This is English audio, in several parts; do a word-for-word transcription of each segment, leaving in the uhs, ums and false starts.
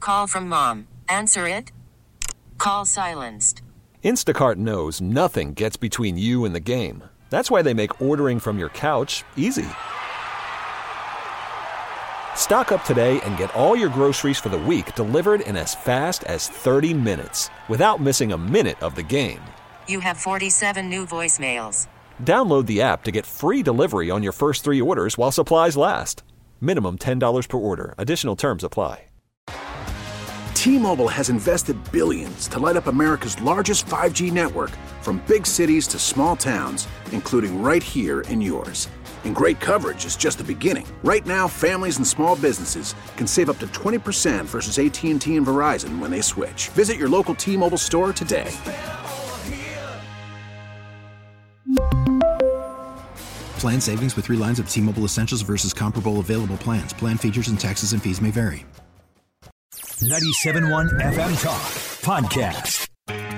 Call from mom. Answer it. Call silenced. Instacart knows nothing gets between you and the game. That's why they make ordering from your couch easy. Stock up today and get all your groceries for the week delivered in as fast as thirty minutes without missing a minute of the game. You have forty-seven new voicemails. Download the app to get free delivery on your first three orders while supplies last. Minimum ten dollars per order. Additional terms apply. T-Mobile has invested billions to light up America's largest five G network, from big cities to small towns, including right here in yours. And great coverage is just the beginning. Right now, families and small businesses can save up to twenty percent versus A T and T and Verizon when they switch. Visit your local T-Mobile store today. Plan savings with three lines of T-Mobile Essentials versus comparable available plans. Plan features and taxes and fees may vary. ninety-seven point one F M Talk Podcast.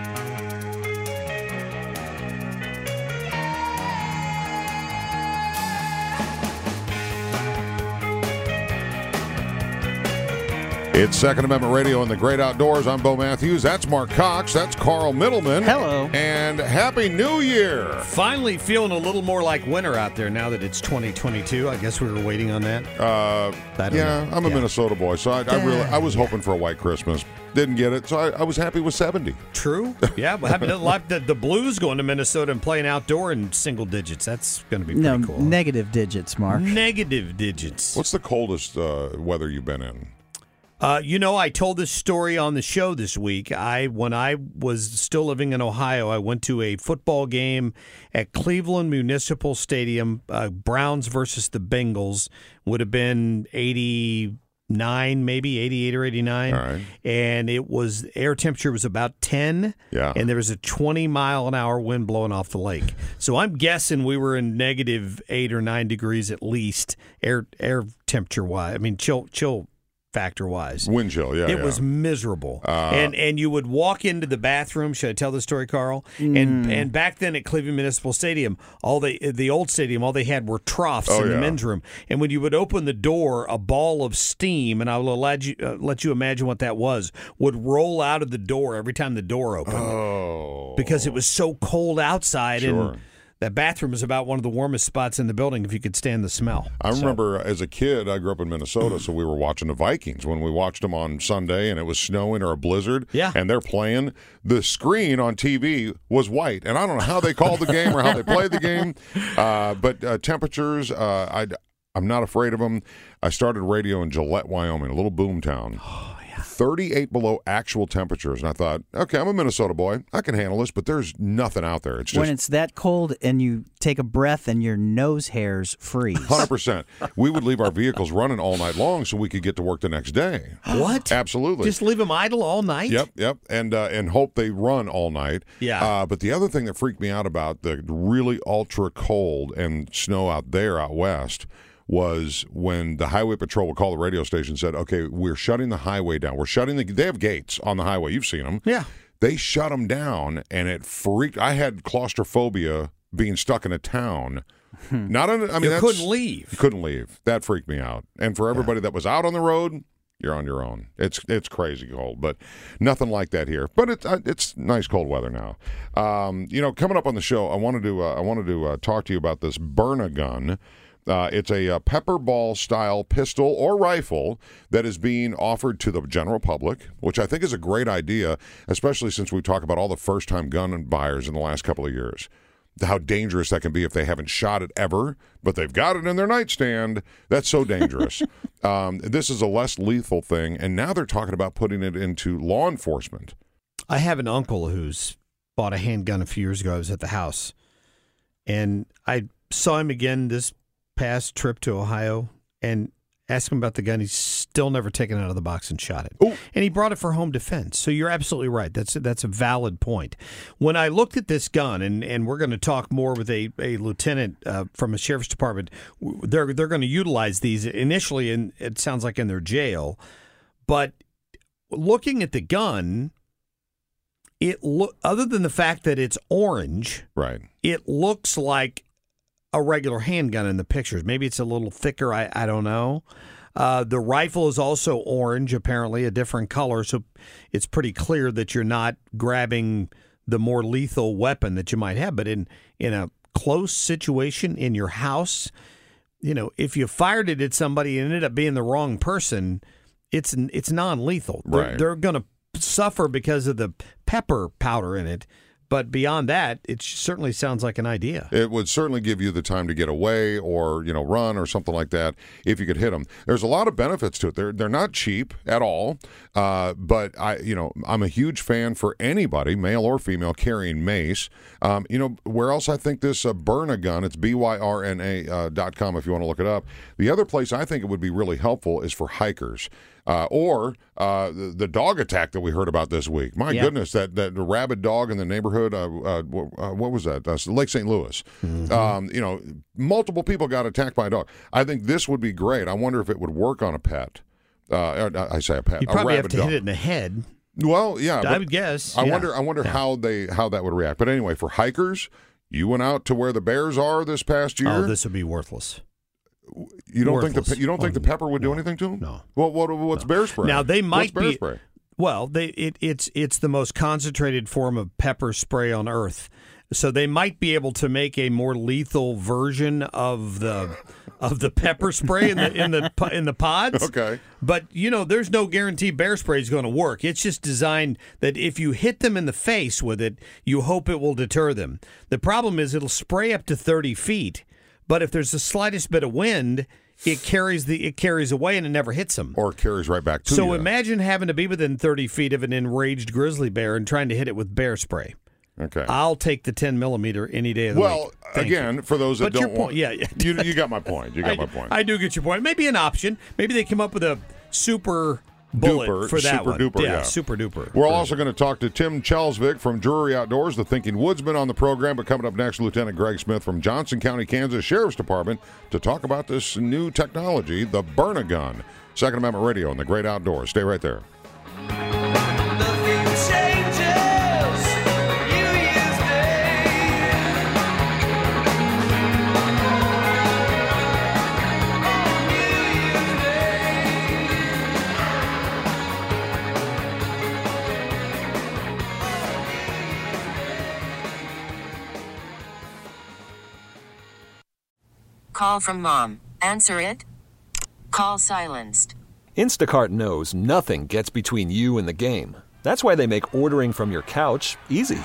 It's Second Amendment Radio in the Great Outdoors. I'm Bo Matthews. That's Mark Cox. That's Carl Middleman. Hello. And Happy New Year. Finally feeling a little more like winter out there now that it's twenty twenty-two. I guess we were waiting on that. Uh, yeah, know. I'm a yeah. Minnesota boy, so I, I really I was hoping for a white Christmas. Didn't get it, so I, I was happy with seventy. True. Yeah, but having the, the Blues going to Minnesota and playing outdoor in single digits, that's going to be pretty no, cool. Negative digits, Mark. Negative digits. What's the coldest uh, weather you've been in? Uh, you know, I told this story on the show this week. I when I was still living in Ohio, I went to a football game at Cleveland Municipal Stadium. Uh, Browns versus the Bengals would have been eighty-nine, maybe eighty-eight or eighty-nine. All right. And it was air temperature was about ten. Yeah. And there was a twenty mile an hour wind blowing off the lake. So I'm guessing we were in negative eight or nine degrees at least, air air temperature wise. I mean, chill chill. Factor wise, wind chill, yeah, it yeah. was miserable, uh, and and you would walk into the bathroom. Should I tell the story, Carl? Mm. And and back then at Cleveland Municipal Stadium, all they the old stadium, all they had were troughs oh, in yeah. the men's room. And when you would open the door, a ball of steam, and I will let you uh, let you imagine what that was, would roll out of the door every time the door opened, oh, because it was so cold outside. Sure. And that bathroom is about one of the warmest spots in the building if you could stand the smell. I So- remember as a kid, I grew up in Minnesota, so we were watching the Vikings when we watched them on Sunday and it was snowing or a blizzard. Yeah. And they're playing. The screen on T V was white. And I don't know how they called the game or how they played the game. Uh, but uh, temperatures, uh, I, I'm not afraid of them. I started radio in Gillette, Wyoming, a little boom town. Oh, yeah. thirty-eight below actual temperatures. And I thought, okay, I'm a Minnesota boy. I can handle this, but there's nothing out there. It's just When it's that cold and you take a breath and your nose hairs freeze. one hundred percent. We would leave our vehicles running all night long so we could get to work the next day. What? Absolutely. Just leave them idle all night? Yep, yep, and uh, and hope they run all night. Yeah. Uh, but the other thing that freaked me out about the really ultra cold and snow out there out west was when the highway patrol would call the radio station and said, okay, we're shutting the highway down. We're shutting the, they have gates on the highway. You've seen them. Yeah. They shut them down, and it freaked. I had claustrophobia being stuck in a town. Not on, I mean, You that's, couldn't leave. You couldn't leave. That freaked me out. And for everybody that was out on the road, you're on your own. It's it's crazy cold, but nothing like that here. But it's uh, it's nice cold weather now. Um, you know, coming up on the show, I wanted to uh, I wanted to uh, talk to you about this Burn-A-Gun. Uh, it's a, a pepper ball style pistol or rifle that is being offered to the general public, which I think is a great idea, especially since we talk about all the first time gun buyers in the last couple of years. How dangerous that can be if they haven't shot it ever, but they've got it in their nightstand. That's so dangerous. um, this is a less lethal thing, and now they're talking about putting it into law enforcement. I have an uncle who's bought a handgun a few years ago. I was at the house, and I saw him again this past trip to Ohio and asked him about the gun. He's still never taken it out of the box and shot it. Ooh. And he brought it for home defense. So you're absolutely right. That's that's a valid point. When I looked at this gun, and, and we're going to talk more with a, a lieutenant uh, from a sheriff's department, they're they're going to utilize these initially, and it sounds like in their jail. But looking at the gun, it look other than the fact that it's orange, right? It looks like a regular handgun in the pictures. Maybe it's a little thicker. I, I don't know. Uh, the rifle is also orange, apparently, a different color, so it's pretty clear that you're not grabbing the more lethal weapon that you might have. But in, in a close situation in your house, you know, if you fired it at somebody and ended up being the wrong person, it's it's non-lethal. They're, Right. they're going to suffer because of the pepper powder in it. But beyond that, it certainly sounds like an idea. It would certainly give you the time to get away or, you know, run or something like that if you could hit them. There's a lot of benefits to it. They're they're not cheap at all. Uh, but I, you know, I'm a huge fan for anybody, male or female, carrying mace. Um, you know, where else I think this uh, Byrna-Gun, it's B Y R N A uh, dot com if you want to look it up. The other place I think it would be really helpful is for hikers. Uh, or uh, the, the dog attack that we heard about this week. My Yeah. goodness, that, that rabid dog in the neighborhood, uh, uh, uh, what was that? Uh, Lake Saint Louis. Mm-hmm. Um, you know, multiple people got attacked by a dog. I think this would be great. I wonder if it would work on a pet. Uh, I say a pet. You a probably have rabid to dog. hit it in the head. Well, yeah. I but would guess. I yeah. wonder. I wonder Yeah. how they how that would react. But anyway, for hikers, you went out to where the bears are this past year. Oh, this would be worthless. You don't think the Worthless. pe- you don't think Oh, the pepper would do no, anything to them? no. Well, what what's bear spray? Now they might what's bear be. spray? Well, they it, it's it's the most concentrated form of pepper spray on earth. So they might be able to make a more lethal version of the of the pepper spray in the in the in the pods. Okay. But you know, there's no guarantee bear spray is going to work. It's just designed that if you hit them in the face with it, you hope it will deter them. The problem is it'll spray up to thirty feet, but if there's the slightest bit of wind, it carries the it carries away and it never hits them. Or carries right back to So you. imagine having to be within thirty feet of an enraged grizzly bear and trying to hit it with bear spray. Okay. I'll take the ten millimeter any day of the Well, week. Thank again, you. for those that But don't your point, want, yeah, yeah. you you got my point. You got I, my point. I do get your point. Maybe an option. Maybe they come up with a super bullet Duper, for that super one. duper, yeah, yeah. super duper. We're also going to talk to Tim Chelsvik from Drury Outdoors, the Thinking Woodsman, on the program. But coming up next, Lieutenant Greg Smith from Johnson County, Kansas Sheriff's Department to talk about this new technology, the Byrna-Gun. Second Amendment Radio and the Great Outdoors. Stay right there. Call from mom. Answer it. Call silenced. Instacart knows nothing gets between you and the game. That's why they make ordering from your couch easy.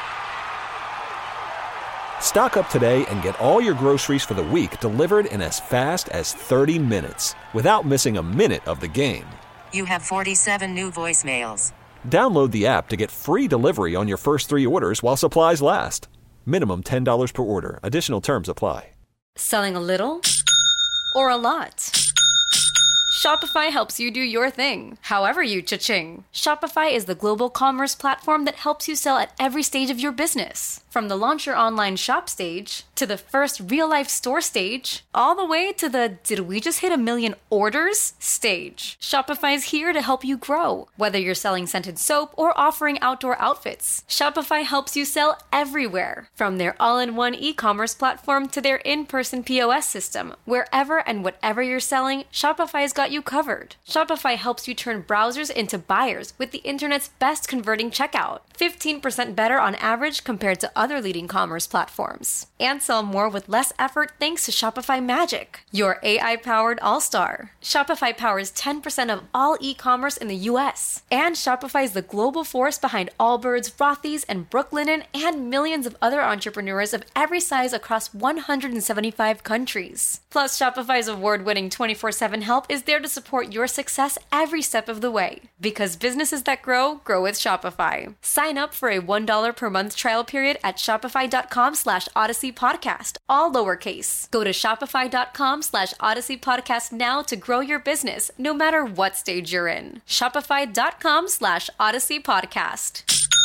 Stock up today and get all your groceries for the week delivered in as fast as thirty minutes without missing a minute of the game. You have forty-seven new voicemails. Download the app to get free delivery on your first three orders while supplies last. Minimum ten dollars per order. Additional terms apply. Selling a little or a lot? Shopify helps you do your thing, however you cha-ching. Shopify is the global commerce platform that helps you sell at every stage of your business. From the launch your online shop stage, to the first real-life store stage, all the way to the did we just hit a million orders stage. Shopify is here to help you grow. Whether you're selling scented soap or offering outdoor outfits, Shopify helps you sell everywhere. From their all-in-one e-commerce platform to their in-person P O S system, wherever and whatever you're selling, Shopify's got you covered. Shopify helps you turn browsers into buyers with the internet's best converting checkout. fifteen percent better on average compared to other leading commerce platforms. And sell more with less effort thanks to Shopify Magic, your A I-powered all-star. Shopify powers ten percent of all e-commerce in the U S. And Shopify is the global force behind Allbirds, Rothy's, and Brooklinen, and millions of other entrepreneurs of every size across one hundred seventy-five countries. Plus, Shopify's award-winning twenty-four seven help is there to support your success every step of the way. Because businesses that grow, grow with Shopify. Sign up for a one dollar per month trial period at shopify.com slash Odyssey Podcast, all lowercase. Go to shopify.com slash Odyssey Podcast now to grow your business, no matter what stage you're in. Shopify.com slash Odyssey Podcast.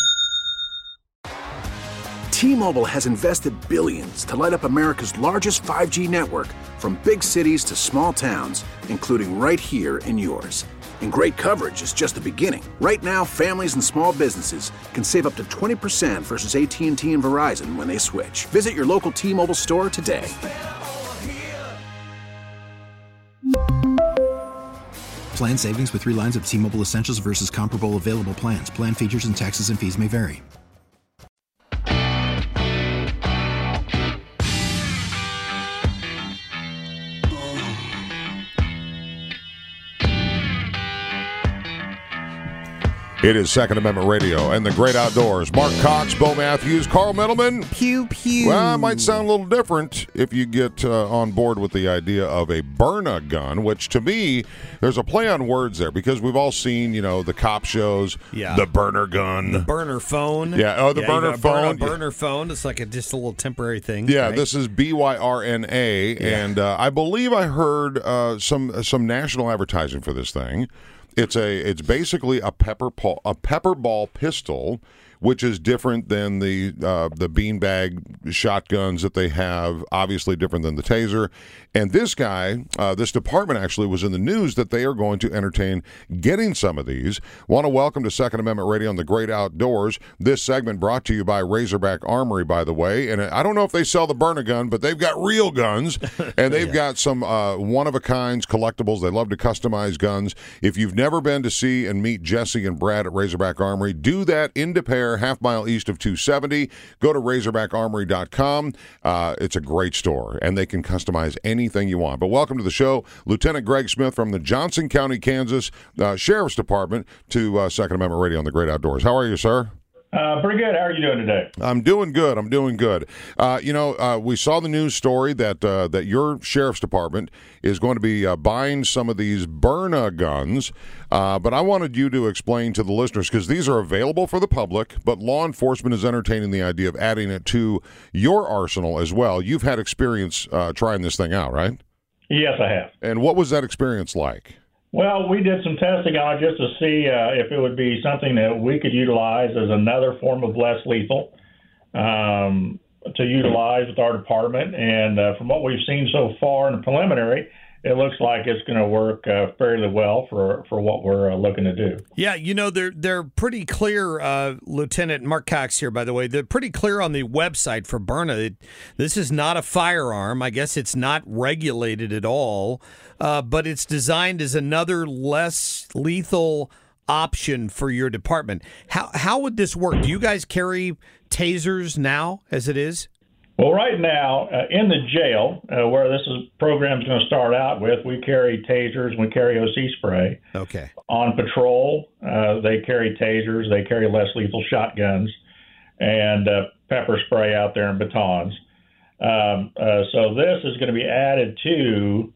T-Mobile has invested billions to light up America's largest five G network, from big cities to small towns, including right here in yours. And great coverage is just the beginning. Right now, families and small businesses can save up to twenty percent versus A T and T and Verizon when they switch. Visit your local T-Mobile store today. Plan savings with three lines of T-Mobile Essentials versus comparable available plans. Plan features and taxes and fees may vary. It is Second Amendment Radio and the Great Outdoors. Mark Cox, Bo Matthews, Carl Middleman. Pew, pew. Well, it might sound a little different if you get uh, on board with the idea of a Byrna gun, which to me, there's a play on words there because we've all seen, you know, the cop shows, yeah. the burner gun. The burner phone. Yeah, oh, the yeah, burner phone. Burn, burner phone. It's like a, just a little temporary thing. Yeah, right? This is B Y R N A, yeah. and uh, I believe I heard uh, some some national advertising for this thing. It's a it's basically a pepper pol- a pepper ball pistol, which is different than the uh, the beanbag shotguns that they have. Obviously different than the taser. And this guy, uh, this department actually was in the news that they are going to entertain getting some of these. Want to welcome to Second Amendment Radio on the Great Outdoors. This segment brought to you by Razorback Armory, by the way. And I don't know if they sell the Byrna gun, but they've got real guns, and they've yeah. got some uh, one-of-a-kinds collectibles. They love to customize guns. If you've never been to see and meet Jesse and Brad at Razorback Armory, do that in Des Peres, half mile east of two seventy. Go to razorback armory dot com. Uh, it's a great store, and they can customize anything you want. But welcome to the show, Lieutenant Greg Smith from the Johnson County, Kansas uh, Sheriff's Department to uh, Second Amendment Radio on the Great Outdoors. How are you, sir? Uh, pretty good. How are you doing today? I'm doing good. I'm doing good. Uh, you know, uh, we saw the news story that uh, that your sheriff's department is going to be uh, buying some of these Byrna guns, uh, but I wanted you to explain to the listeners, because these are available for the public, but law enforcement is entertaining the idea of adding it to your arsenal as well. You've had experience uh, trying this thing out, right? Yes, I have. And what was that experience like? Well, we did some testing on it just to see uh, if it would be something that we could utilize as another form of less lethal um, to utilize with our department. And uh, from what we've seen so far in the preliminary, it looks like it's going to work uh, fairly well for, for what we're uh, looking to do. Yeah, you know, they're they're pretty clear, uh, Lieutenant Mark Cox here, by the way. They're pretty clear on the website for Byrna. It, this is not a firearm. I guess it's not regulated at all, uh, but it's designed as another less lethal option for your department. How how would this work? Do you guys carry tasers now as it is? Well, right now, uh, in the jail, uh, where this is, program is going to start out with, we carry tasers, we carry O C spray. Okay. On patrol, uh, they carry tasers, they carry less lethal shotguns, and uh, pepper spray out there and batons. Um, uh, so this is going to be added to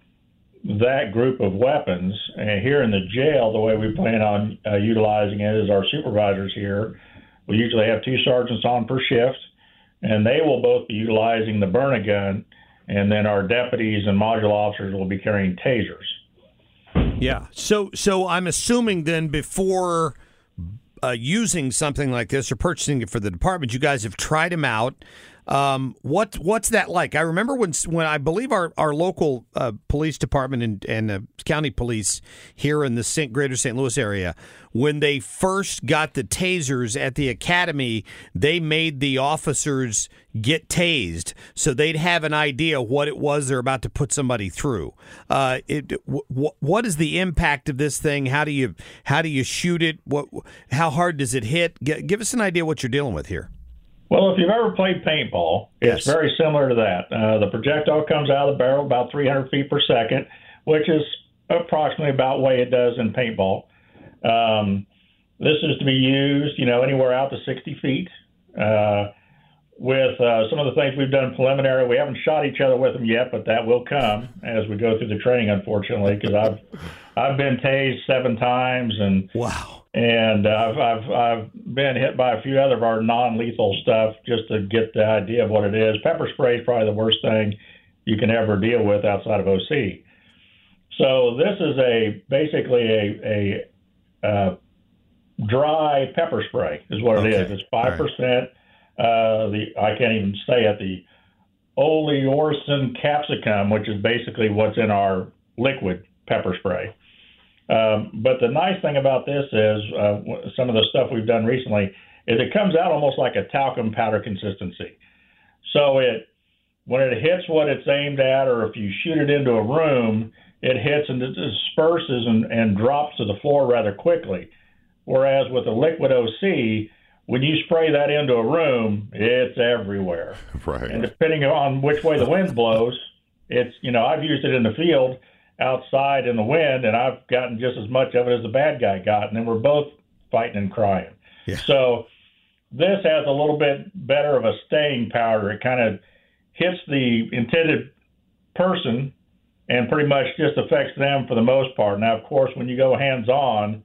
that group of weapons. And here in the jail, the way we plan on uh, utilizing it is our supervisors here. We usually have two sergeants on per shift, and they will both be utilizing the Byrna gun, and then our deputies and module officers will be carrying tasers. Yeah. So, so I'm assuming then before uh, using something like this or purchasing it for the department, you guys have tried them out. Um, what what's that like? I remember when when I believe our our local uh, police department and, and uh, county police here in the Saint Greater Saint Louis area, when they first got the tasers at the academy, they made the officers get tased so they'd have an idea what it was they're about to put somebody through. Uh, it, w- what is the impact of this thing? How do you how do you shoot it? What how hard does it hit? G- give us an idea what you're dealing with here. Well, if you've ever played paintball, it's yes. very similar to that. Uh, the projectile comes out of the barrel about three hundred feet per second, which is approximately about the way it does in paintball. Um, this is to be used, you know, anywhere out to sixty feet. Uh, with uh, some of the things we've done preliminary, we haven't shot each other with them yet, but that will come as we go through the training, unfortunately, because I've I've been tased seven times, and wow. And uh, I've, I've I've been hit by a few other of our non-lethal stuff just to get the idea of what it is. Pepper spray is probably the worst thing you can ever deal with outside of O C. So this is a basically a a uh, dry pepper spray is what okay. it is. It's five percent. Uh, the I can't even say it. The oleoricin capsicum, which is basically what's in our liquid pepper spray. Um, but the nice thing about this is uh, some of the stuff we've done recently is it comes out almost like a talcum powder consistency. So it when it hits what it's aimed at, or if you shoot it into a room, it hits and it disperses and, and drops to the floor rather quickly. Whereas with the Liquid O C, when you spray that into a room, it's everywhere. Right. And depending on which way the wind blows, it's, you know, I've used it in the field outside in the wind, and I've gotten just as much of it as the bad guy got, and then we're both fighting and crying. Yeah. So this has a little bit better of a staying power. It kind of hits the intended person and pretty much just affects them for the most part. Now, of course, when you go hands-on,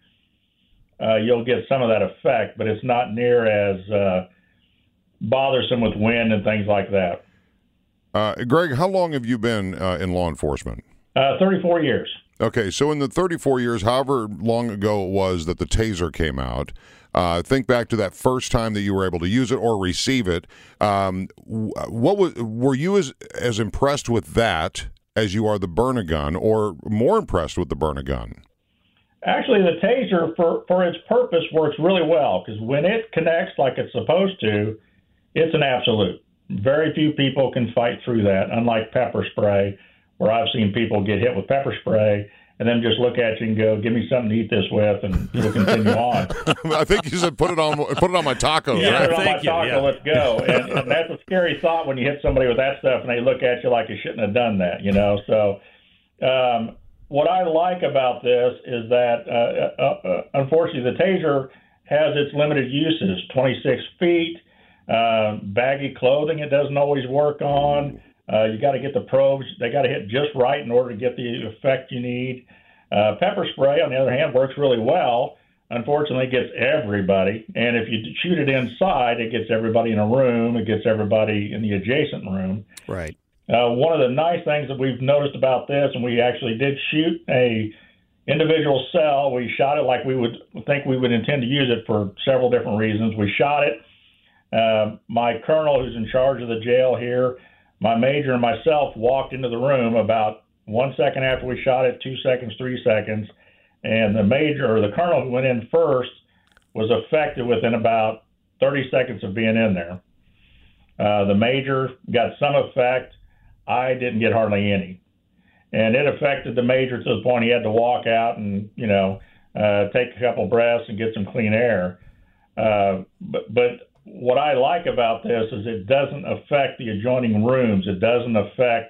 uh, you'll get some of that effect, but it's not near as uh, bothersome with wind and things like that. Uh, Greg, how long have you been uh, in law enforcement? Uh, thirty-four years. Okay, so in the thirty-four years, however long ago it was that the taser came out, uh, think back to that first time that you were able to use it or receive it. Um, what was were you as as impressed with that as you are the Burn-A-Gun, or more impressed with the Burn-A-Gun? Actually, the taser, for, for its purpose, works really well, because when it connects like it's supposed to, it's an absolute. Very few people can fight through that, unlike pepper spray, where I've seen people get hit with pepper spray and then just look at you and go, give me something to eat this with, and you'll continue on. I think you said put it on put it on my tacos. Yeah, right? put it on my you, taco, yeah. let's go. And, and that's a scary thought when you hit somebody with that stuff and they look at you like you shouldn't have done that, you know. So um, what I like about this is that, uh, uh, uh, unfortunately, the taser has its limited uses, twenty-six feet, uh, baggy clothing it doesn't always work on. Uh, you got to get the probes. They got to hit just right in order to get the effect you need. Uh, pepper spray, on the other hand, works really well. Unfortunately, it gets everybody. And if you shoot it inside, it gets everybody in a room. It gets everybody in the adjacent room. Right. Uh, one of the nice things that we've noticed about this, and we actually did shoot a individual cell. We shot it like we would think we would intend to use it for several different reasons. We shot it. Uh, my colonel, who's in charge of the jail here, my major and myself walked into the room about one second after we shot it, two seconds, three seconds, and the major, or the colonel who went in first, was affected within about thirty seconds of being in there. Uh, the major got some effect. I didn't get hardly any. And it affected the major to the point he had to walk out and, you know, uh, take a couple breaths and get some clean air. Uh, but, but what I like about this is it doesn't affect the adjoining rooms. It doesn't affect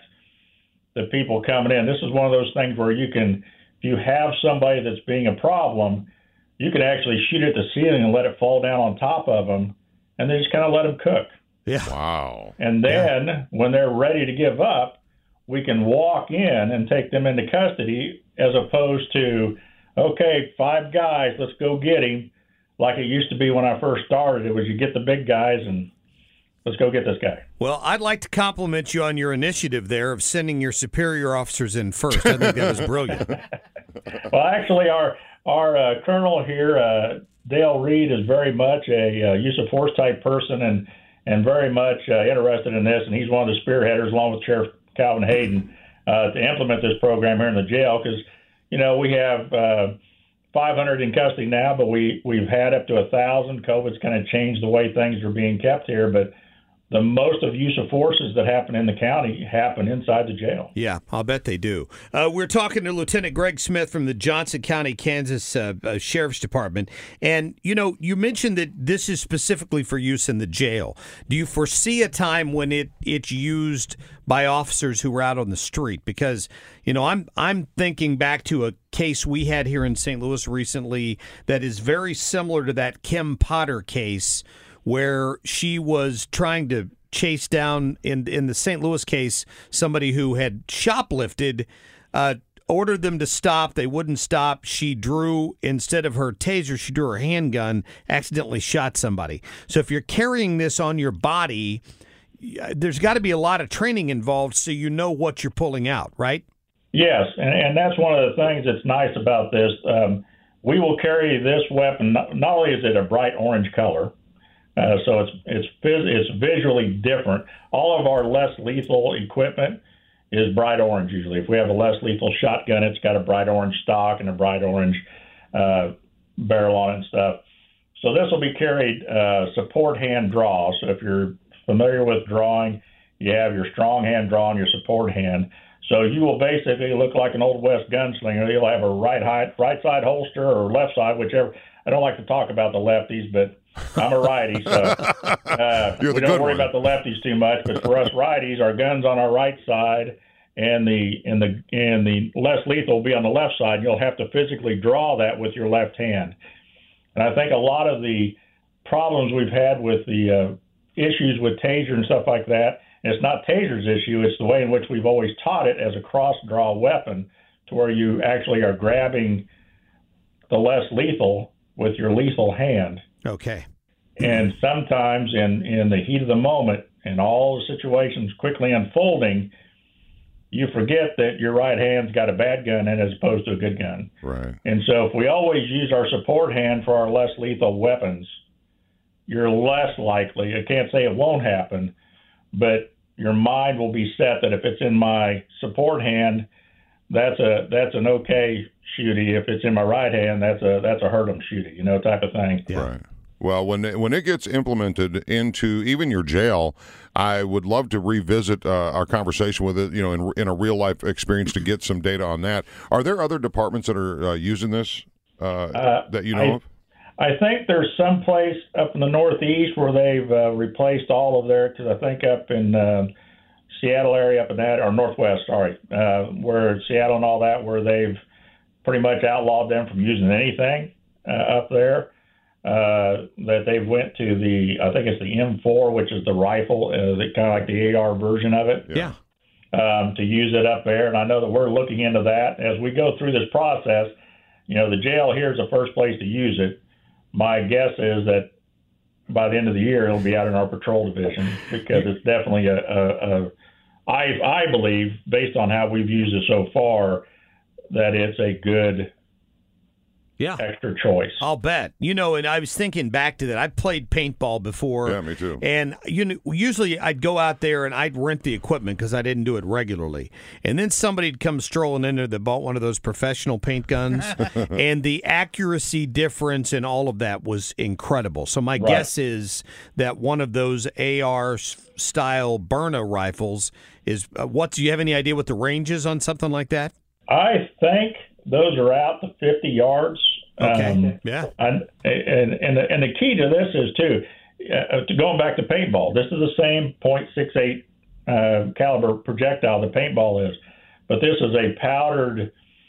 the people coming in. This is one of those things where you can, if you have somebody that's being a problem, you can actually shoot at the ceiling and let it fall down on top of them, and then just kind of let them cook. Yeah. Wow. And then yeah. when they're ready to give up, we can walk in and take them into custody, as opposed to, okay, five guys, let's go get him. Like it used to be when I first started. It was you get the big guys and let's go get this guy. Well, I'd like to compliment you on your initiative there of sending your superior officers in first. I think that was brilliant. Well, actually, our our uh, colonel here, uh, Dale Reed, is very much a uh, use of force type person and, and very much uh, interested in this. And he's one of the spearheaders, along with Sheriff Calvin Hayden, uh, to implement this program here in the jail. Because, you know, we have uh, five hundred in custody now, but we, we've had up to one thousand. COVID's kind of changed the way things are being kept here. But the most of use of forces that happen in the county happen inside the jail. Yeah, I'll bet they do. Uh, we're talking to Lieutenant Greg Smith from the Johnson County, Kansas uh, uh, Sheriff's Department. And, you know, you mentioned that this is specifically for use in the jail. Do you foresee a time when it it's used by officers who are out on the street? Because, you know, I'm I'm thinking back to a case we had here in Saint Louis recently that is very similar to that Kim Potter case, where she was trying to chase down, in in the Saint Louis case, somebody who had shoplifted, uh, ordered them to stop. They wouldn't stop. She drew, instead of her taser, she drew her handgun, accidentally shot somebody. So if you're carrying this on your body, there's got to be a lot of training involved so you know what you're pulling out, right? Yes, and, and that's one of the things that's nice about this. Um, we will carry this weapon, not, not only is it a bright orange color, Uh, so it's it's it's visually different. All of our less lethal equipment is bright orange usually. If we have a less lethal shotgun, it's got a bright orange stock and a bright orange uh, barrel on it and stuff. So this will be carried uh, support hand draw. So if you're familiar with drawing, you have your strong hand draw and your support hand. So you will basically look like an Old West gunslinger. You'll have a right high, right side holster or left side, whichever. I don't like to talk about the lefties, but I'm a righty, so uh, we don't worry one. about the lefties too much. But for us righties, our gun's on our right side, and the and the and the less lethal will be on the left side. You'll have to physically draw that with your left hand. And I think a lot of the problems we've had with the uh, issues with taser and stuff like that, and it's not taser's issue, it's the way in which we've always taught it as a cross-draw weapon, to where you actually are grabbing the less lethal with your lethal hand. Okay. And sometimes in, in the heat of the moment and all the situations quickly unfolding, you forget that your right hand's got a bad gun in it as opposed to a good gun. Right. And so if we always use our support hand for our less lethal weapons, you're less likely, I can't say it won't happen, but your mind will be set that if it's in my support hand, that's a that's an okay shooty. If it's in my right hand, that's a that's a hurt 'em shooty, you know, type of thing. Yeah. Right. Well, when it, when it gets implemented into even your jail, I would love to revisit uh, our conversation with it, you know, in, in a real life experience to get some data on that. Are there other departments that are uh, using this uh, uh, that you know I, of? I think there's some place up in the Northeast where they've uh, replaced all of their, because I think up in uh, Seattle area, up in that, or Northwest, sorry, uh, where Seattle and all that, where they've pretty much outlawed them from using anything uh, up there. Uh, that they went to the, I think it's the M four, which is the rifle, uh, the, kind of like the A R version of it. Yeah. Um, to use it up there. And I know that we're looking into that. As we go through this process, you know, the jail here is the first place to use it. My guess is that by the end of the year, it'll be out in our patrol division, because it's definitely a, a, a I, I believe, based on how we've used it so far, that it's a good Yeah. extra choice. I'll bet. You know, and I was thinking back to that. I've played paintball before. Yeah, me too. And you know, usually I'd go out there and I'd rent the equipment because I didn't do it regularly. And then somebody'd come strolling in there that bought one of those professional paint guns. And the accuracy difference and all of that was incredible. So my Right. guess is that one of those A R-style Byrna rifles is, uh, what, do you have any idea what the range is on something like that? I think those are out to fifty yards. Okay. Um, yeah. And and and the, and the key to this is too, uh, to going back to paintball. This is the same point six eight uh, caliber projectile the paintball is, but this is a powdered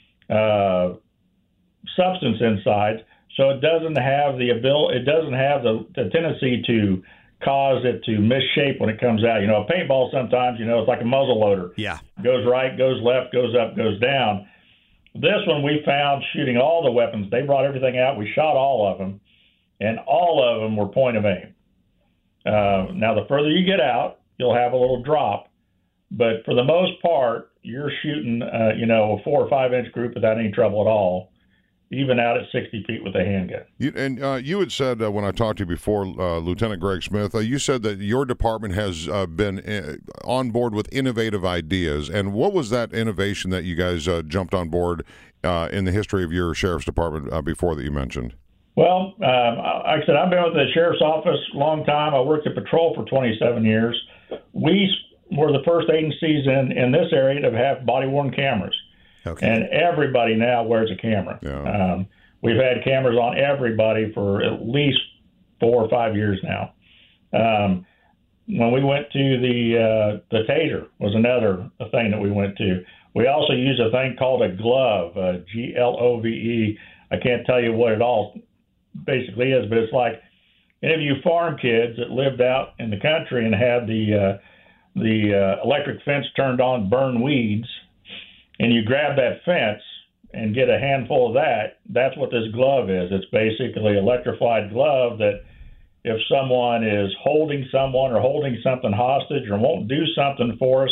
uh, substance inside, so it doesn't have the ability. It doesn't have the, the tendency to cause it to misshape when it comes out. You know, a paintball sometimes, you know, it's like a muzzle loader. Yeah. Goes right, goes left, goes up, goes down. This one we found shooting all the weapons. They brought everything out. We shot all of them, and all of them were point of aim. Uh, now, the further you get out, you'll have a little drop. But for the most part, you're shooting, uh, you know, a four or five inch group without any trouble at all, even out at sixty feet with a handgun. You, and uh, you had said uh, when I talked to you before, uh, Lieutenant Greg Smith, uh, you said that your department has uh, been uh, on board with innovative ideas. And what was that innovation that you guys uh, jumped on board uh, in the history of your sheriff's department uh, before that you mentioned? Well, um, like I said, I've been with the sheriff's office a long time. I worked at patrol for twenty-seven years. We were the first agencies in, in this area to have body-worn cameras. Okay. And everybody now wears a camera. Yeah. Um, we've had cameras on everybody for at least four or five years now. Um, when we went to the uh, the taser was another thing that we went to. We also use a thing called a glove, uh, G L O V E. I can't tell you what it all basically is, but it's like any of you farm kids that lived out in the country and had the uh, the uh, electric fence turned on, burn weeds, and you grab that fence and get a handful of that, that's what this glove is. It's basically an electrified glove that if someone is holding someone or holding something hostage or won't do something for us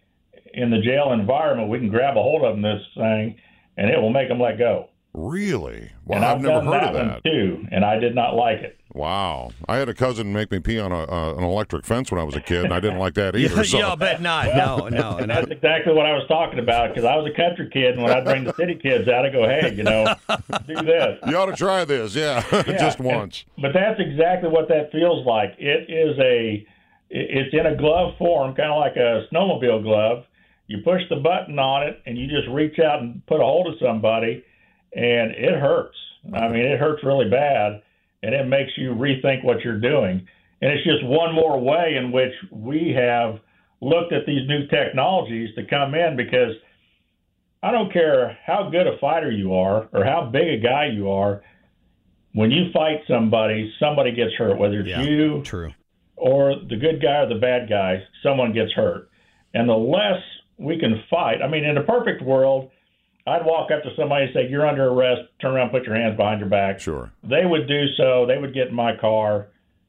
in the jail environment, we can grab a hold of them, this thing, and it will make them let go. Really? Well, and I've, I've never done heard that of that. one too, and I did not like it. Wow. I had a cousin make me pee on a, uh, an electric fence when I was a kid, and I didn't like that either. yeah, so. yeah, I bet not. No, no. And That's exactly what I was talking about, because I was a country kid, and when I'd bring the city kids out, I'd go, hey, you know, do this. You ought to try this, yeah, Yeah, just once. And, but that's exactly what that feels like. It is a, it's in a glove form, kind of like a snowmobile glove. you push the button on it, and you just reach out and put a hold of somebody, and it hurts. I mean, it hurts really bad, and it makes you rethink what you're doing. And it's just one more way in which we have looked at these new technologies to come in, because I don't care how good a fighter you are or how big a guy you are, when you fight somebody, somebody gets hurt, whether it's yeah, you true. or the good guy or the bad guy, someone gets hurt. And the less we can fight, I mean, in a perfect world, I'd walk up to somebody and say, you're under arrest, turn around, put your hands behind your back. Sure. They would do so. They would get in my car,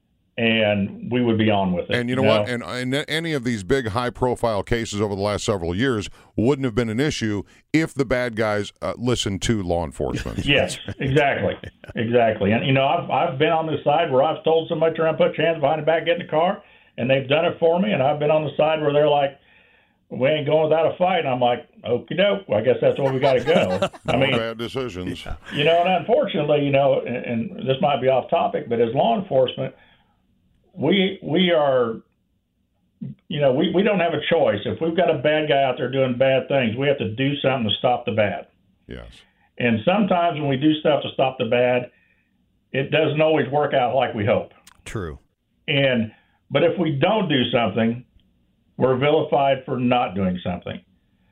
and we would be on with it. And you know, you know? what? And, and any of these big high-profile cases over the last several years wouldn't have been an issue if the bad guys uh, listened to law enforcement. Yes, exactly. Exactly. And, you know, I've, I've been on the side where I've told somebody to put your hands behind your back, get in the car, and they've done it for me. And I've been on the side where they're like, we ain't going without a fight. And I'm like, okie doke. Well, I guess that's where we got to go. I mean, bad decisions. You know, and unfortunately, you know, and, and this might be off topic, but as law enforcement, we we are, you know, we, we don't have a choice. If we've got a bad guy out there doing bad things, we have to do something to stop the bad. Yes. And sometimes when we do stuff to stop the bad, it doesn't always work out like we hope. True. And but if we don't do something, we're vilified for not doing something.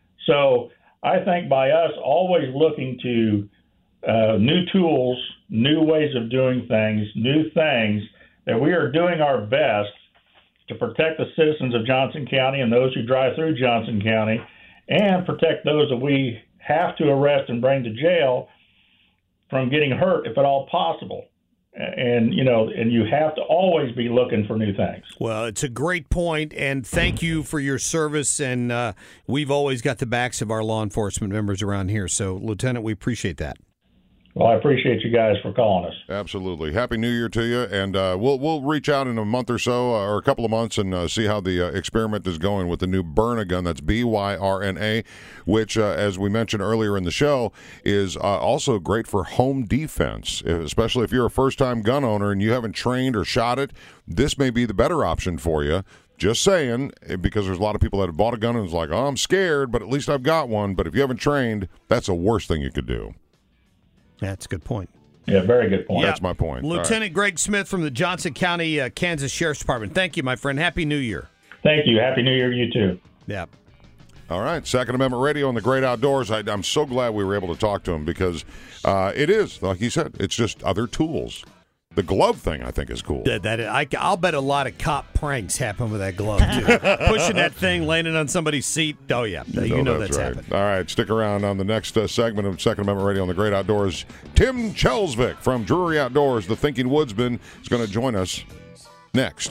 So I think by us always looking to uh, new tools, new ways of doing things, new things, that we are doing our best to protect the citizens of Johnson County and those who drive through Johnson County, and protect those that we have to arrest and bring to jail from getting hurt if at all possible. And, you know, and you have to always be looking for new things. Well, it's a great point, and thank you for your service. And uh, we've always got the backs of our law enforcement members around here. So, Lieutenant, we appreciate that. Well, I appreciate you guys for calling us. Absolutely. Happy New Year to you, and uh, we'll we'll reach out in a month or so, uh, or a couple of months, and uh, see how the uh, experiment is going with the new Byrna gun. That's B Y R N A, which, uh, as we mentioned earlier in the show, is uh, also great for home defense, especially if you're a first-time gun owner and you haven't trained or shot it. This may be the better option for you. Just saying, because there's a lot of people that have bought a gun and is like, oh, I'm scared, but at least I've got one. But if you haven't trained, that's the worst thing you could do. That's a good point. Yeah, very good point. Yeah. That's my point. Lieutenant right. Greg Smith from the Johnson County, uh, Kansas Sheriff's Department. Thank you, my friend. Happy New Year. Thank you. Happy New Year to you, too. Yeah. All right. Second Amendment Radio and the Great Outdoors. I, I'm so glad we were able to talk to him, because uh, it is, like he said, it's just other tools. The glove thing, I think, is cool. That, that I, I'll bet a lot of cop pranks happen with that glove, too. Pushing that thing, landing on somebody's seat. Oh, yeah. You, you know, know that's, that's right. happened. All right. Stick around on the next uh, segment of Second Amendment Radio on the Great Outdoors. Tim Chelsvik from Drury Outdoors, the Thinking Woodsman, is going to join us next.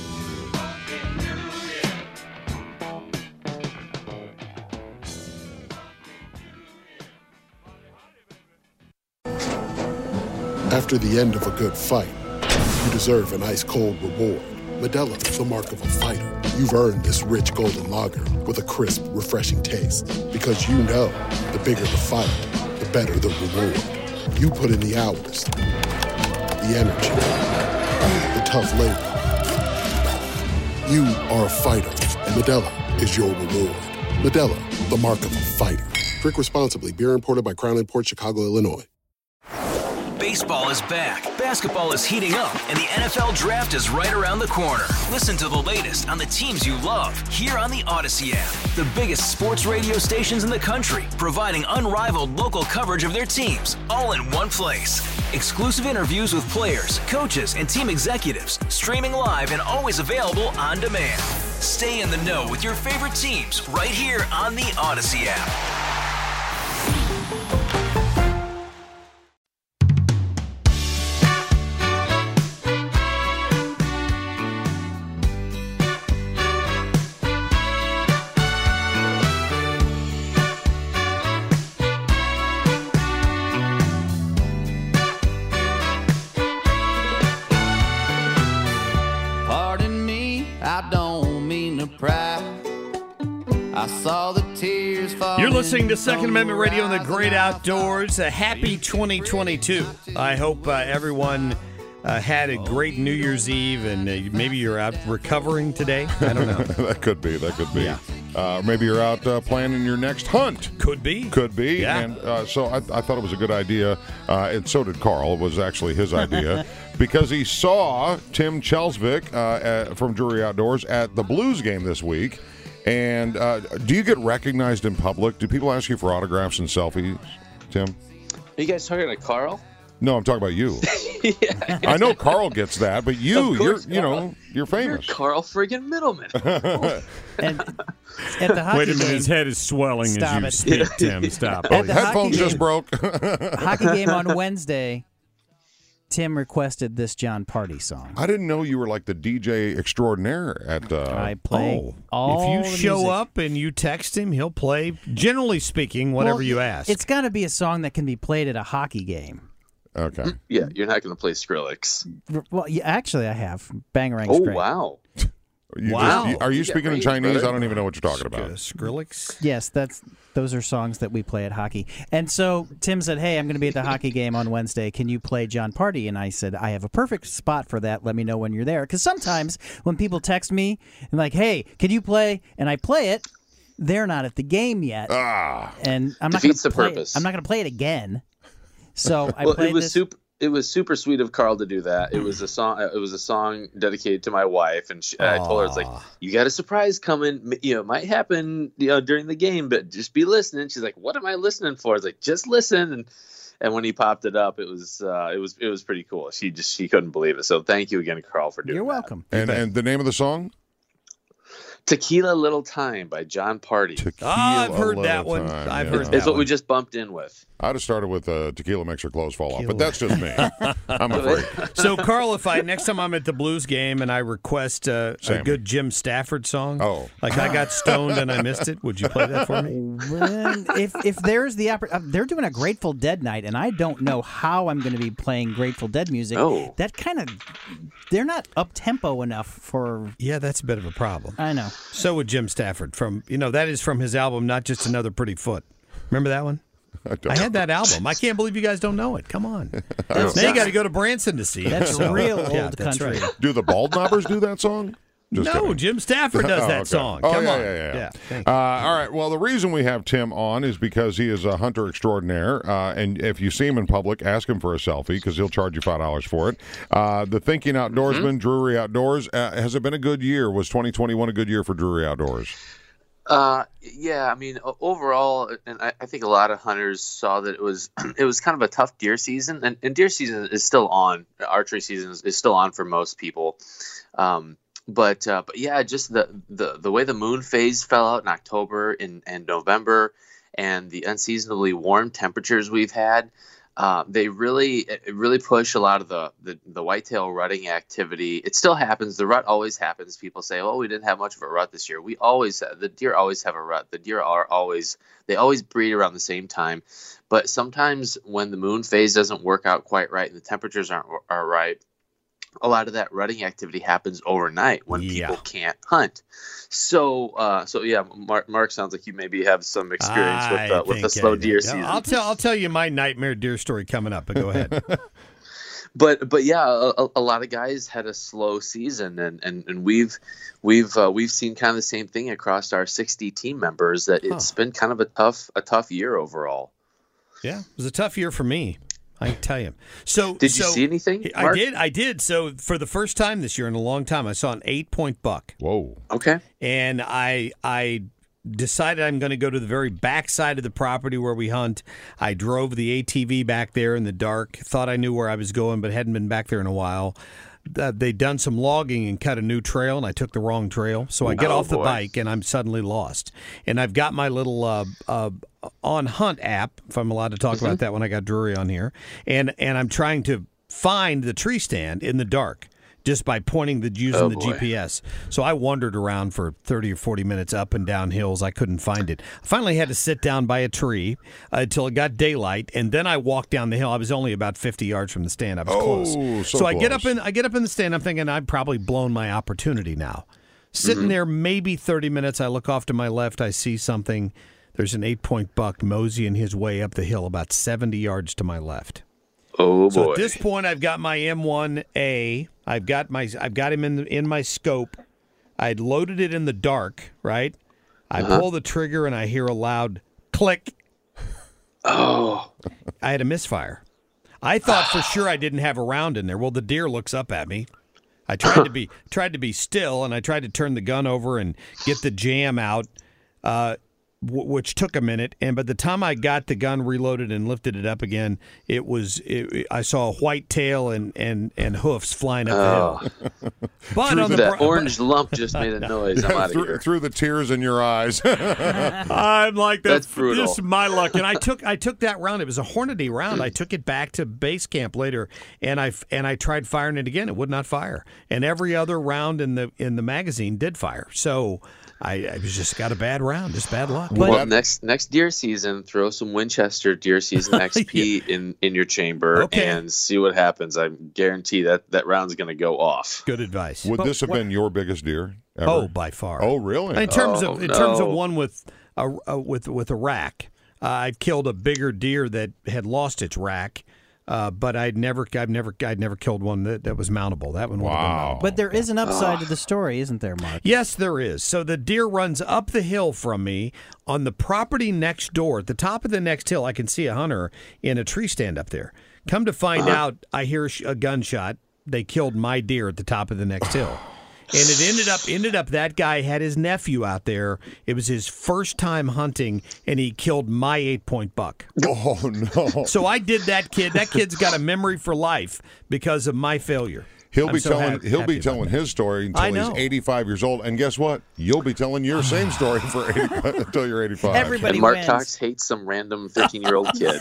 After the end of a good fight, you deserve an ice-cold reward. Modelo is the mark of a fighter. You've earned this rich golden lager with a crisp, refreshing taste. Because you know, the bigger the fight, the better the reward. You put in the hours, the energy, the tough labor. You are a fighter, and Modelo is your reward. Modelo, the mark of a fighter. Drink responsibly. Beer imported by Crown Imports, Chicago, Illinois. Baseball is back, basketball is heating up, and the N F L Draft is right around the corner. Listen to the latest on the teams you love here on the Odyssey app. The biggest sports radio stations in the country, providing unrivaled local coverage of their teams, all in one place. Exclusive interviews with players, coaches, and team executives, streaming live and always available on demand. Stay in the know with your favorite teams right here on the Odyssey app. I saw the tears fall. You're listening to Second Amendment Radio and the Great Outdoors. A happy twenty twenty-two. I hope uh, everyone uh, had a great New Year's Eve, and uh, maybe you're out recovering today. I don't know. That could be. That could be. Yeah. Uh, maybe you're out uh, planning your next hunt. Could be. Could be. Yeah. And uh, so I, I thought it was a good idea, uh, and so did Carl. It was actually his idea because he saw Tim Chelsvik uh, at, from Drury Outdoors at the Blues game this week. And uh, do you get recognized in public? Do people ask you for autographs and selfies, Tim? Are you guys talking to Carl? No, I'm talking about you. Yeah. I know Carl gets that, but you, Of you're, course, you know, Carl. you're famous. You're Carl friggin' Middleman. And at the hockey Wait a minute, game, his head is swelling Stop as you it. speak, Tim. Stop. Oh, At the headphones hockey just game- broke. hockey game on Wednesday, Tim requested this John Party song. I didn't know you were like the D J extraordinaire at. Uh, I play Oh, all if you the show music. up and you text him, he'll play, generally speaking, whatever Well, you ask. It's got to be a song that can be played at a hockey game. Okay. Yeah, you're not going to play Skrillex. Well, yeah, actually, I have. Bangarang's Oh, great. wow. You Wow. just- you- are you, You got speaking in range, Chinese? brother. I don't even know what you're talking about. Uh, Skrillex? Yes, that's those are songs that we play at hockey. And so Tim said, "Hey, I'm going to be at the hockey game on Wednesday. Can you play John Party?" And I said, "I have a perfect spot for that. Let me know when you're there." Because sometimes when people text me and like, "Hey, can you play?" and I play it, they're not at the game yet, Ah. and I'm not going Defeats to the play. purpose. I'm not going to play it again. So I Well, played it was this. super. It was super sweet of Carl to do that. It was a song. It was a song dedicated to my wife, and she, I told her, "It's like you got a surprise coming. You know, it might happen, you know, during the game, but just be listening." She's like, "What am I listening for?" It's like, "Just listen." And and when he popped it up, it was uh, it was it was pretty cool. She just she couldn't believe it. So thank you again, Carl, for doing. You're that. welcome. And and the name of the song? Tequila Little Time by John Party. Tequila Ah, I've heard that Little one. Time, I've yeah. heard that It's what one. we just bumped in with. I'd have started with uh, Tequila Makes Your Clothes Fall Off, Tequila. but that's just me. I'm afraid. So, Carl, if I next time I'm at the Blues game and I request uh, a Sammy. good Jim Stafford song, Oh. like I got stoned and I missed it, would you play that for me? Well, if if there's the oppor- uh, they're doing a Grateful Dead night, and I don't know how I'm going to be playing Grateful Dead music. Oh. That kind of they're not up tempo enough for. Yeah, that's a bit of a problem. I know. So would Jim Stafford from, you know, that is from his album, Not Just Another Pretty Foot. Remember that one? I, don't- I had that album. I can't believe you guys don't know it. Come on. don't Now know. you got to go to Branson to see it. That's So, real yeah, old that's country. right. Do the Bald Knobbers do that song? Just No, kidding. Jim Stafford does Oh, that okay. song. Oh, Come yeah, on. yeah, yeah. Yeah, thank Uh, you. all right. Well, the reason we have Tim on is because he is a hunter extraordinaire. Uh, and if you see him in public, ask him for a selfie because he'll charge you five dollars for it. Uh, the Thinking Outdoorsman, Mm-hmm. Drury Outdoors. Uh, has it been a good year? Was twenty twenty-one a good year for Drury Outdoors? Uh, yeah, I mean, o- overall, and I, I think a lot of hunters saw that it was it was kind of a tough deer season, and, and deer season is still on. Archery season is, is still on for most people. Um, but uh, but yeah, just the, the the way the moon phase fell out in October and, and November, and the unseasonably warm temperatures we've had. Uh, they really, it really push a lot of the, the, the whitetail rutting activity. It still happens. The rut always happens. People say, "Oh, we didn't have much of a rut this year." We always, the deer always have a rut. The deer are always, they always breed around the same time. But sometimes when the moon phase doesn't work out quite right and the temperatures aren't are right, a lot of that rutting activity happens overnight when Yeah. people can't hunt. So, uh, so yeah, Mark, Mark sounds like you maybe have some experience with I uh, with the think slow I- deer yeah, season. I'll tell. I'll tell you my nightmare deer story coming up. But go ahead. But but yeah, a, a lot of guys had a slow season, and, and, and we've we've uh, we've seen kind of the same thing across our sixty team members. That it's been kind of a tough a tough year overall. Yeah, it was a tough year for me. I can tell you. So Did you so- see anything, I Mark? did. I did. So for the first time this year in a long time, I saw an eight point buck. Whoa. Okay. And I I decided I'm going to go to the very back side of the property where we hunt. I drove the A T V back there in the dark. Thought I knew where I was going, but hadn't been back there in a while. Uh, they'd done some logging and cut a new trail, and I took the wrong trail. So I get Oh, off the boy. bike, and I'm suddenly lost. And I've got my little uh, uh, On Hunt app, if I'm allowed to talk about that when I got Drury on here. And and I'm trying to find the tree stand in the dark just by pointing the using Oh, the boy. G P S. So I wandered around for thirty or forty minutes up and down hills. I couldn't find it. I finally had to sit down by a tree uh, until it got daylight, and then I walked down the hill. I was only about fifty yards from the stand. I was Oh, close. so I get up close. in I get up in the stand. I'm thinking I've probably blown my opportunity now. Sitting Mm-hmm. there maybe thirty minutes. I look off to my left. I see something. There's an eight-point buck moseying his way up the hill about seventy yards to my left. Oh So boy. at this point, I've got my M one A. I've got my I've got him in the, in my scope. I'd loaded it in the dark, right? I Uh-huh. pull the trigger and I hear a loud click. Oh. I had a misfire. I thought for sure I didn't have a round in there. Well, the deer looks up at me. I tried to be tried to be still, and I tried to turn the gun over and get the jam out, uh, w- which took a minute. And by the time I got the gun reloaded and lifted it up again, it was it, I saw a white tail and, and, and hoofs flying up Oh. the hill. But Through on the that bro- orange lump just made a noise. I'm out of through, here. through the tears in your eyes. I'm like that. That's brutal. This is my luck, and I took I took that round. It was a Hornady round. I took it back to base camp later, and I and I tried firing it again. It would not fire, and every other round in the in the magazine did fire. So I, I just got a bad round, just bad luck. Well, next next deer season, throw some Winchester deer season X P in, in your chamber Okay. and see what happens. I guarantee that that round's going to go off. Good advice. Would But this have what- been your biggest deer ever? Oh, by far. Oh, really? In terms Oh, of in terms of no. one with a, a with with a rack, uh, I killed a bigger deer that had lost its rack, uh, but I'd never I've never I'd never killed one that, that was mountable. That one would have been Wow. mountable. But there is an upside to the story, isn't there, Mark? Yes, there is. So the deer runs up the hill from me on the property next door. At the top of the next hill, I can see a hunter in a tree stand up there. Come to find out, I hear a gunshot. They killed my deer at the top of the next hill. And it ended up ended up that guy had his nephew out there. It was his first time hunting, and he killed my eight point buck. Oh no! So I did that kid. That kid's got a memory for life because of my failure. He'll I'm be so telling happy- he'll happy be about telling that. his story I until he's know. eighty-five years old, and guess what? You'll be telling your same story for eighty, until you're eighty-five. Everybody And Mark wins. Cox hates some random thirteen-year-old kid.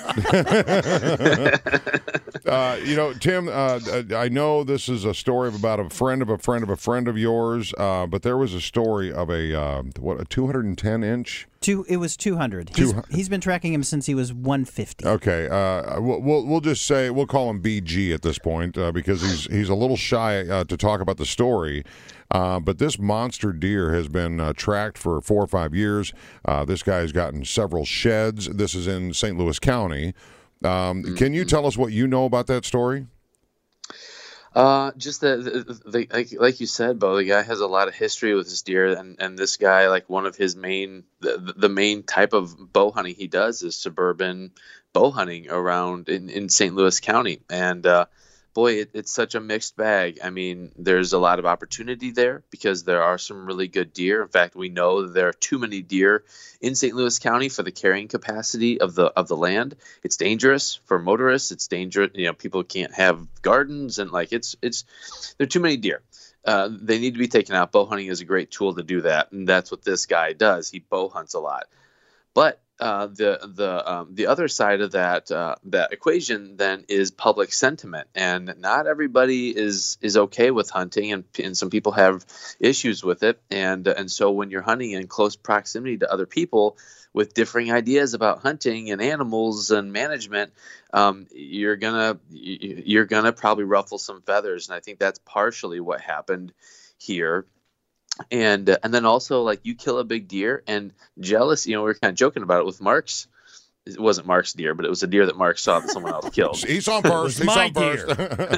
uh, you know, Tim, uh, I know this is a story of about a friend of a friend of a friend of yours, uh, but there was a story of a uh, what a two hundred ten inch. Two. It was two hundred. Two He's, hu- he's been tracking him since he was one fifty. Okay, uh, we'll, we'll we'll just say we'll call him B G at this point uh, because he's he's a little shy uh, to talk about the story. Uh, but this monster deer has been uh, tracked for four or five years. Uh, this guy has gotten several sheds. This is in Saint Louis County. Um, Mm-hmm. Can you tell us what you know about that story? Uh, just the, the, the like, like you said, Bo, the guy has a lot of history with this deer, and, and this guy, like one of his main, the, the main type of bow hunting he does is suburban bow hunting around in, in Saint Louis County. And, uh, boy, it, it's such a mixed bag. I mean, there's a lot of opportunity there because there are some really good deer. In fact, we know that there are too many deer in Saint Louis County for the carrying capacity of the of the land. It's dangerous for motorists. It's dangerous. You know, people can't have gardens and like it's it's there are too many deer. Uh, they need to be taken out. Bow hunting is a great tool to do that, and that's what this guy does. He bow hunts a lot, but Uh, the the um, the other side of that uh, that equation then is public sentiment, and not everybody is is okay with hunting, and and some people have issues with it, and and so when you're hunting in close proximity to other people with differing ideas about hunting and animals and management, um, you're gonna you're gonna probably ruffle some feathers, and I think that's partially what happened here. And uh, and then also, like, you kill a big deer and jealous, you know, we were kind of joking about it with Mark's. It wasn't Mark's deer, but it was a deer that Mark saw that someone else killed. He saw him first. He saw him first.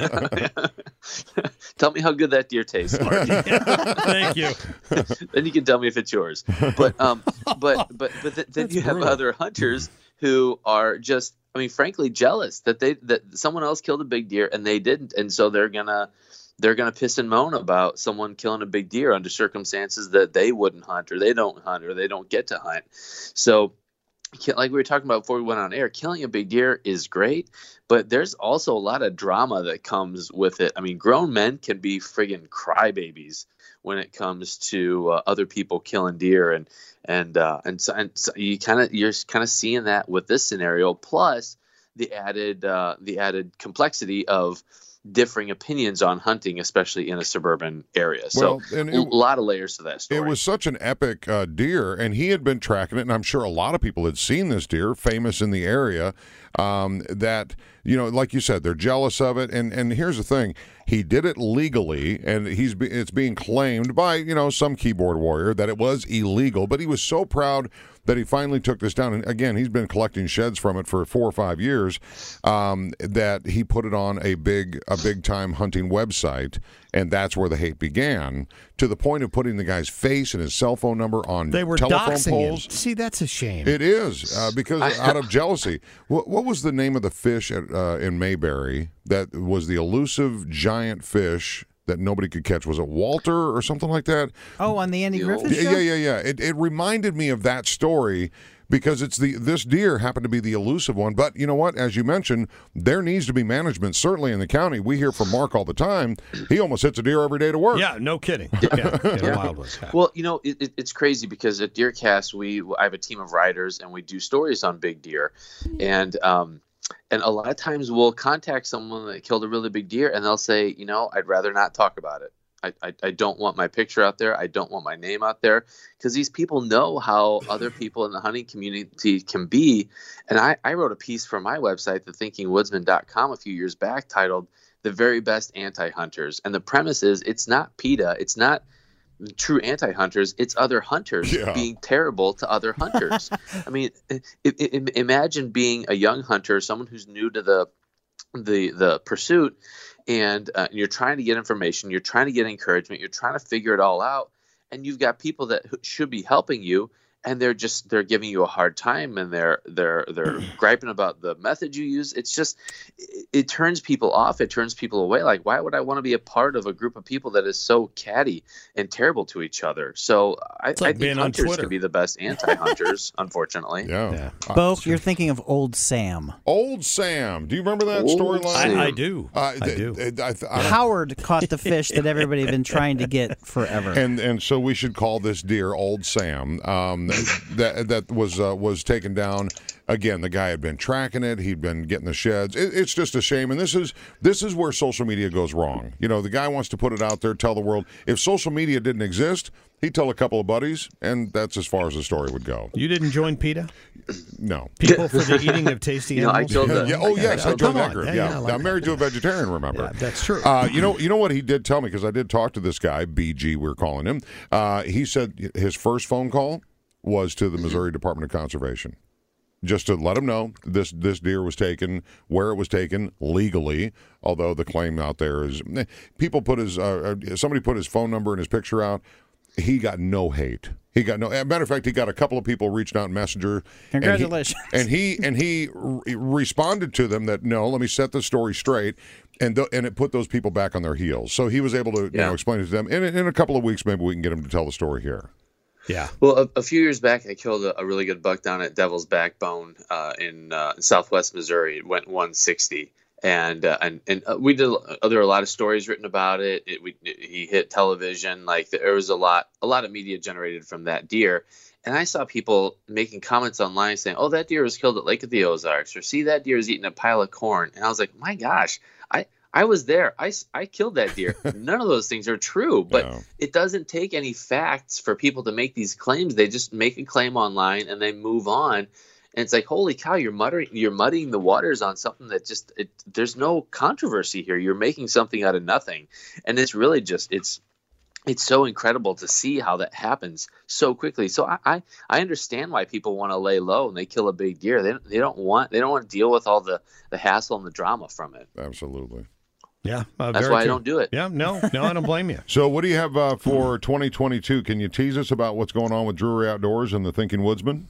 Tell me how good that deer tastes, Mark. Thank you. Then you can tell me if it's yours. But um, but but but th- then That's you have brutal. other hunters who are just, I mean, frankly, jealous that they that someone else killed a big deer and they didn't, and so they're gonna. They're going to piss and moan about someone killing a big deer under circumstances that they wouldn't hunt or they don't hunt or they don't get to hunt. So like we were talking about before we went on air, killing a big deer is great, but there's also a lot of drama that comes with it. I mean, grown men can be friggin' crybabies when it comes to uh, other people killing deer. And, and, uh, and so, and so you kind of, you're kind of seeing that with this scenario, plus the added, uh, the added complexity of differing opinions on hunting, especially in a suburban area. So Well, and it- a lot of layers to that story. It was such an epic uh, deer, and he had been tracking it, and I'm sure a lot of people had seen this deer, famous in the area, um, that you know, like you said, they're jealous of it. And and here's the thing: he did it legally, and he's be, it's being claimed by you know some keyboard warrior that it was illegal. But he was so proud that he finally took this down. And again, he's been collecting sheds from it for four or five years. Um, that he put it on a big a big time hunting website, and that's where the hate began. To the point of putting the guy's face and his cell phone number on They were telephone doxing poles. him. See, that's a shame. It is uh, because out of jealousy. What, what was the name of the fish at, uh, in Mayberry that was the elusive giant fish that nobody could catch? Was it Walter or something like that? Oh, on the Andy Griffith Yeah, show? yeah, yeah, yeah. It, it reminded me of that story because it's the this deer happened to be the elusive one. But you know what? As you mentioned, there needs to be management. Certainly in the county, we hear from Mark all the time. He almost hits a deer every day to work. Yeah, no kidding. Yeah, yeah, wild ones. Yeah. Well, you know, it, it, it's crazy because at DeerCast, we I have a team of writers and we do stories on big deer, and um, and a lot of times we'll contact someone that killed a really big deer, and they'll say, you know, I'd rather not talk about it. I, I, I don't want my picture out there. I don't want my name out there because these people know how other people in the hunting community can be. And I, I wrote a piece for my website, the thinking woodsman dot com, a few years back titled The Very Best Anti-Hunters. And the premise is it's not PETA. It's not true anti-hunters. It's other hunters Yeah. being terrible to other hunters. I mean, i i imagine being a young hunter, someone who's new to the the the pursuit, and uh, you're trying to get information, you're trying to get encouragement, you're trying to figure it all out, and you've got people that should be helping you, and they're just they're giving you a hard time, and they're they're they're griping about the method you use. It's just it, it turns people off, it turns people away. Like, why would I want to be a part of a group of people that is so catty and terrible to each other? So I, like I think being on hunters Twitter. can be the best anti-hunters, unfortunately. Yeah. Yeah. Bo, you're thinking of Old Sam. Old Sam. Do you remember that Old storyline? Sam. I, I do. Uh, I th- do. th- I, th- I, Howard caught the fish that everybody had been trying to get forever. and and so we should call this deer Old Sam. Um, that that was uh, was taken down. Again, the guy had been tracking it. He'd been getting the sheds. It, it's just a shame. And this is this is where social media goes wrong. You know, the guy wants to put it out there, tell the world. If social media didn't exist, he'd tell a couple of buddies, and that's as far as the story would go. You didn't join PETA? No. People for the eating of tasty You know, I animals? killed the- Yeah, oh, yes, I Come joined that on. group. Yeah, Yeah, yeah, I like I'm married to a vegetarian, remember? Yeah, that's true. Uh, you know, you know what he did tell me, because I did talk to this guy, B G, we we're calling him. Uh, he said his first phone call was to the Missouri Department of Conservation, just to let him know this this deer was taken, where it was taken legally. Although the claim out there is, people put his uh, somebody put his phone number and his picture out. He got no hate. He got no. As a matter of fact, he got a couple of people reached out in Messenger. Congratulations. And he and he, and he re- responded to them that no, let me set the story straight, and th- and it put those people back on their heels. So he was able to you Yeah. know explain it to them. In in a couple of weeks, maybe we can get him to tell the story here. Yeah. Well, a, a few years back, I killed a, a really good buck down at Devil's Backbone uh, in uh, Southwest Missouri. It went one sixty, and uh, and and uh, we did. Uh, there were a lot of stories written about it. it we, he hit television. Like there was a lot, a lot of media generated from that deer. And I saw people making comments online saying, "Oh, that deer was killed at Lake of the Ozarks," or "See, that deer is eating a pile of corn." And I was like, "My gosh, I." I was there. I, I killed that deer. None of those things are true, but No. it doesn't take any facts for people to make these claims. They just make a claim online and they move on. And it's like, holy cow, you're muttering, you're muddying the waters on something that just, it, there's no controversy here. You're making something out of nothing. And it's really just, it's, it's so incredible to see how that happens so quickly. So I, I, I understand why people want to lay low and they kill a big deer. They, they don't want, they don't want to deal with all the, the hassle and the drama from it. Absolutely. Yeah. Uh, That's very why I true. don't do it. Yeah. No, no, I don't blame you. So, what do you have uh, for twenty twenty-two? Can you tease us about what's going on with Drury Outdoors and the Thinking Woodsman?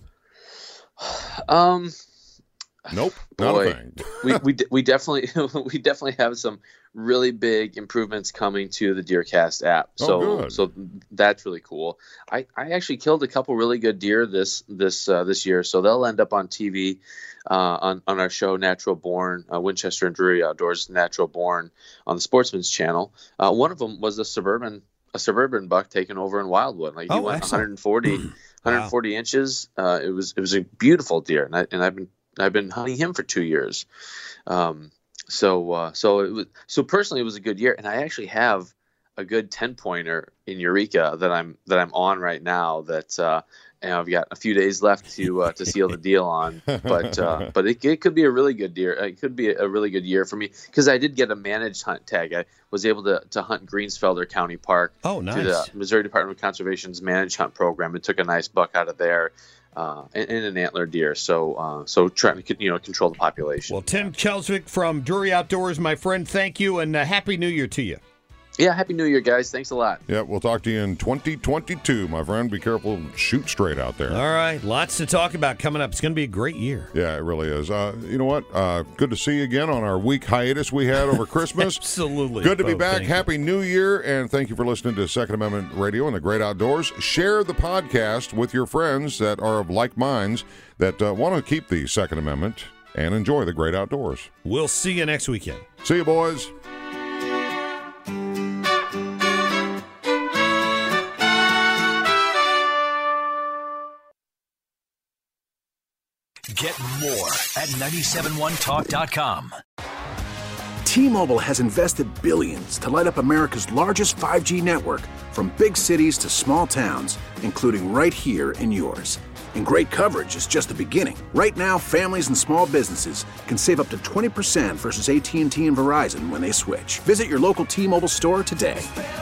Um, Nope, not boy, a thing. we we de- we definitely we definitely have some really big improvements coming to the DeerCast app. Oh, So good. so that's really cool. I, I actually killed a couple really good deer this this uh, this year, so they'll end up on T V uh, on on our show Natural Born, uh, Winchester and Drury Outdoors Natural Born on the Sportsman's Channel. Uh, one of them was a suburban a suburban buck taken over in Wildwood. Like he Oh, went excellent. one forty, one forty inches. Uh, it was it was a beautiful deer, and I and I've been I've been hunting him for two years. Um, so, uh, so it was, so personally, it was a good year, and I actually have a good ten pointer in Eureka that I'm that I'm on right now. That uh, and I've got a few days left to uh, to seal the deal on. But uh, but it, it could be a really good year. It could be a really good year for me because I did get a managed hunt tag. I was able to, to hunt Greensfelder County Park oh, nice. through the Missouri Department of Conservation's managed hunt program, and took a nice buck out of there. Uh, and, and an antler deer, so uh, so trying to you know control the population. Well, Tim Kelsvik from Drury Outdoors, my friend, thank you, and uh, Happy New Year to you. Yeah, Happy New Year, guys. Thanks a lot. Yeah, we'll talk to you in twenty twenty-two, my friend. Be careful, shoot straight out there. All right, lots to talk about coming up. It's going to be a great year. Yeah, it really is. Uh, you know what? Uh, good to see you again on our week hiatus we had over Christmas. Absolutely. Good to be Bo, back. Happy you. New Year, and thank you for listening to Second Amendment Radio and the Great Outdoors. Share the podcast with your friends that are of like minds that uh, want to keep the Second Amendment and enjoy the Great Outdoors. We'll see you next weekend. See you, boys. Get more at nine seven one talk dot com. T-Mobile has invested billions to light up America's largest five G network, from big cities to small towns, including right here in yours. And great coverage is just the beginning. Right now, families and small businesses can save up to twenty percent versus A T and T and Verizon when they switch. Visit your local T-Mobile store today.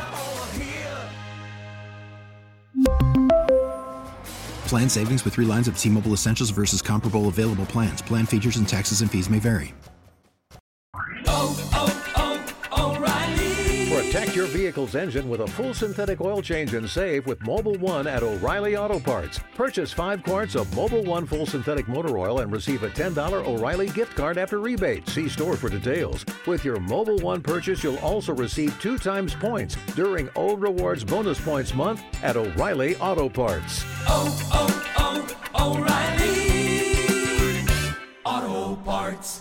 Plan savings with three lines of T-Mobile Essentials versus comparable available plans. Plan features and taxes and fees may vary. Oh, oh, oh, O'Reilly. Protect your vehicle's engine with a full synthetic oil change and save with Mobil one at O'Reilly Auto Parts. Purchase five quarts of Mobil one full synthetic motor oil and receive a ten dollars O'Reilly gift card after rebate. See store for details. With your Mobil one purchase, you'll also receive two times points during O Rewards Bonus Points Month at O'Reilly Auto Parts. Oh, oh, oh, O'Reilly Auto Parts.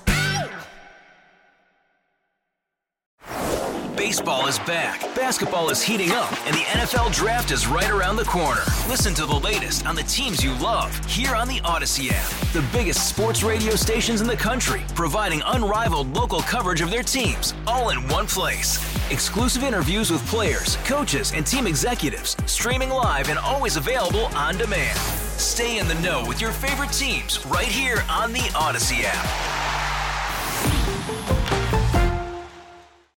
Baseball is back, basketball is heating up, and the N F L Draft is right around the corner. Listen to the latest on the teams you love here on the Odyssey app. The biggest sports radio stations in the country, providing unrivaled local coverage of their teams, all in one place. Exclusive interviews with players, coaches, and team executives, streaming live and always available on demand. Stay in the know with your favorite teams right here on the Odyssey app.